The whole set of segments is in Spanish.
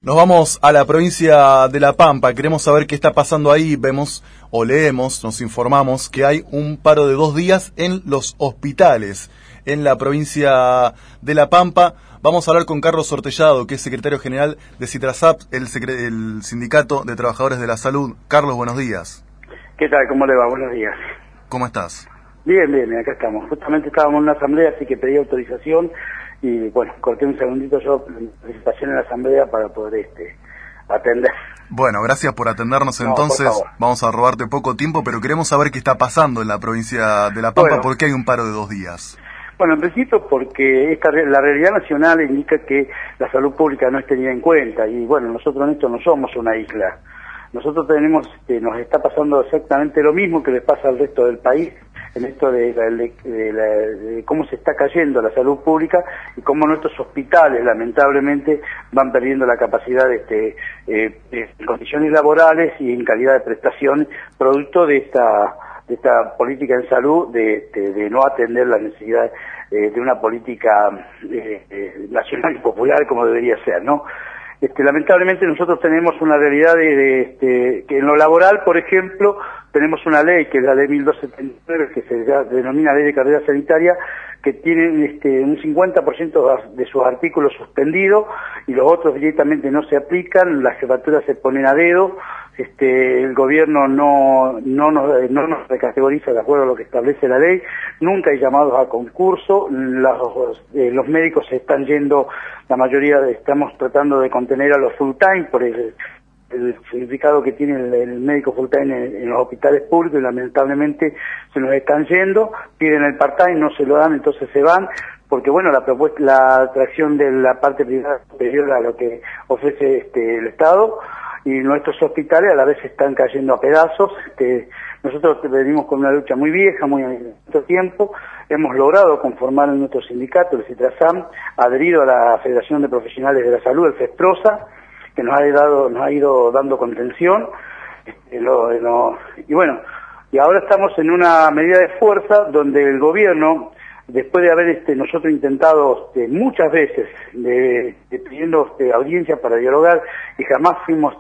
Nos vamos a la provincia de La Pampa, queremos saber qué está pasando ahí, vemos o leemos, nos informamos que hay un paro de 2 días en los hospitales en la provincia de La Pampa. Vamos a hablar con Carlos Hortellado, que es secretario general de Citrasap, el Sindicato de Trabajadores de la Salud. Carlos, buenos días. ¿Qué tal? ¿Cómo le va? Buenos días. ¿Cómo estás? Bien, acá estamos. Justamente estábamos en una asamblea, así que pedí autorización y, bueno, corté un segundito yo la presentación en la asamblea para poder atender. Bueno, gracias por atendernos. Entonces, vamos a robarte poco tiempo, pero queremos saber qué está pasando en la provincia de La Pampa. Bueno, ¿por qué hay un paro de 2 días? Bueno, en principio porque la realidad nacional indica que la salud pública no es tenida en cuenta y, bueno, nosotros en esto no somos una isla. Nosotros nos está pasando exactamente lo mismo que les pasa al resto del país en esto de cómo se está cayendo la salud pública y cómo nuestros hospitales lamentablemente van perdiendo la capacidad en condiciones laborales y en calidad de prestación producto de esta política en salud de no atender las necesidades de una política nacional y popular como debería ser, ¿no? Lamentablemente nosotros tenemos una realidad que en lo laboral, por ejemplo, tenemos una ley que es la ley 1279, que se denomina Ley de Carrera Sanitaria, que tiene un 50% de sus artículos suspendidos y los otros directamente no se aplican, las jefaturas se ponen a dedo, el gobierno no nos recategoriza de acuerdo a lo que establece la ley, nunca hay llamados a concurso, los médicos se están yendo, la mayoría estamos tratando de contener a los full time por el significado que tiene el médico full time en los hospitales públicos y lamentablemente se nos están yendo, piden el part time, no se lo dan, entonces se van, porque bueno, la atracción de la parte privada es superior a lo que ofrece el Estado y nuestros hospitales a la vez están cayendo a pedazos. Nosotros venimos con una lucha muy vieja, muy en mucho tiempo, hemos logrado conformar en nuestro sindicato, el Citrasam, adherido a la Federación de Profesionales de la Salud, el FESPROSA, que nos ha ido dando contención, y bueno, y ahora estamos en una medida de fuerza donde el gobierno, después de haber nosotros intentado muchas veces pidiendo audiencia para dialogar y jamás fuimos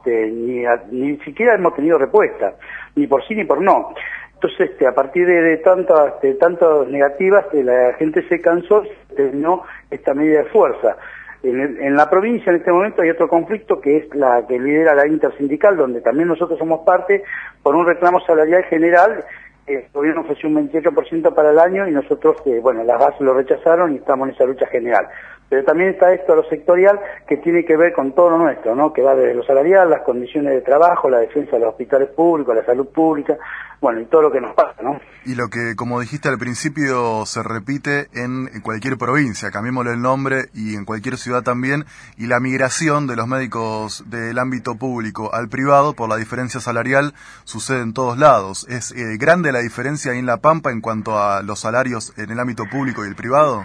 ni siquiera hemos tenido respuesta, ni por sí ni por no. Entonces, a partir de tantas negativas, la gente se cansó y terminó esta medida de fuerza. En la provincia en este momento hay otro conflicto que es la que lidera la intersindical, donde también nosotros somos parte por un reclamo salarial general. El gobierno ofreció un 28% para el año y nosotros, las bases lo rechazaron y estamos en esa lucha general. Pero también está esto a lo sectorial que tiene que ver con todo lo nuestro, ¿no? Que va desde lo salarial, las condiciones de trabajo, la defensa de los hospitales públicos, la salud pública, y todo lo que nos pasa, ¿no? Y lo que, como dijiste al principio, se repite en cualquier provincia, cambiémosle el nombre, y en cualquier ciudad también, y la migración de los médicos del ámbito público al privado por la diferencia salarial sucede en todos lados. ¿Es grande la diferencia ahí en La Pampa en cuanto a los salarios en el ámbito público y el privado?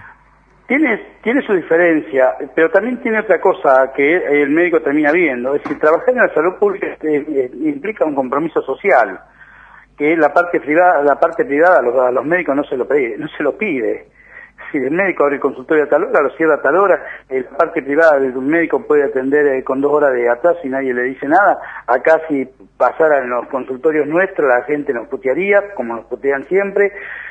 Tiene su diferencia, pero también tiene otra cosa que el médico termina viendo, es decir, trabajar en la salud pública implica un compromiso social, que la parte privada a los médicos no se lo pide. Si el médico abre el consultorio a tal hora, lo cierra a tal hora, la parte privada de un médico puede atender con 2 horas de atraso y nadie le dice nada. Acá si pasaran los consultorios nuestros, la gente nos putearía, como nos putean siempre.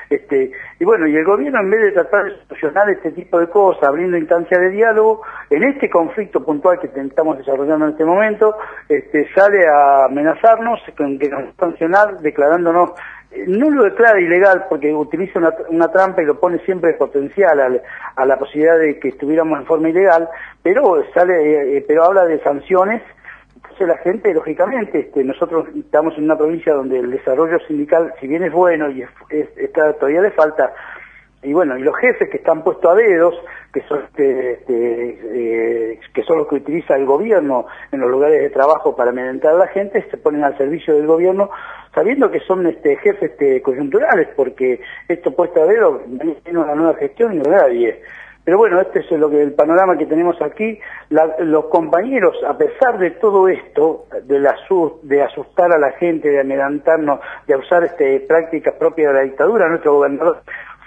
Y el gobierno, en vez de tratar de solucionar este tipo de cosas, abriendo instancias de diálogo, en este conflicto puntual que estamos desarrollando en este momento, sale a amenazarnos con que nos va a sancionar declarándonos. No lo declara ilegal porque utiliza una trampa y lo pone siempre potencial a la posibilidad de que estuviéramos en forma ilegal, pero habla de sanciones. Entonces la gente, lógicamente, nosotros estamos en una provincia donde el desarrollo sindical, si bien es bueno y todavía le falta, y los jefes que están puestos a dedos, que son los que utiliza el gobierno en los lugares de trabajo para amedrentar a la gente, se ponen al servicio del gobierno, sabiendo que son jefes coyunturales, porque esto puesto a dedo tiene una nueva gestión y no nadie. Pero este es el panorama que tenemos aquí. Los compañeros, a pesar de todo esto, de asustar a la gente, de amedrentarnos, de usar prácticas propias de la dictadura, nuestro gobernador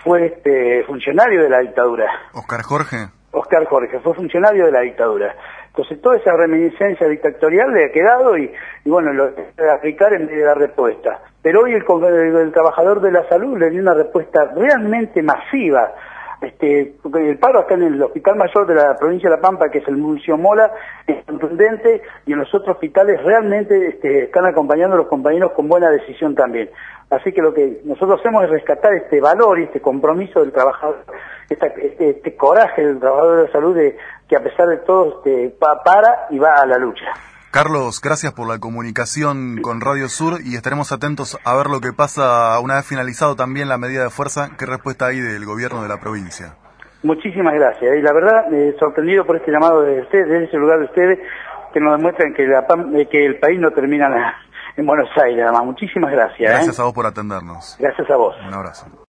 fue funcionario de la dictadura. ¿Oscar Jorge? Oscar Jorge, fue funcionario de la dictadura. Entonces toda esa reminiscencia dictatorial le ha quedado y bueno, lo de aplicar en vez de dar respuesta. Pero hoy el trabajador de la salud le dio una respuesta realmente masiva. El paro acá en el Hospital Mayor de la provincia de La Pampa, que es el Murcio Mola, es contundente, y en los otros hospitales realmente están acompañando a los compañeros con buena decisión también. Así que lo que nosotros hacemos es rescatar este valor y este compromiso del trabajador, este coraje del trabajador de la salud, que a pesar de todo para y va a la lucha. Carlos, gracias por la comunicación con Radio Sur y estaremos atentos a ver lo que pasa una vez finalizado también la medida de fuerza. ¿Qué respuesta hay del gobierno de la provincia? Muchísimas gracias. Y la verdad, sorprendido por este llamado de ustedes, desde ese lugar de ustedes, que nos demuestran que el país no termina en Buenos Aires, nada más. Muchísimas gracias. Gracias a vos por atendernos. Gracias a vos. Un abrazo.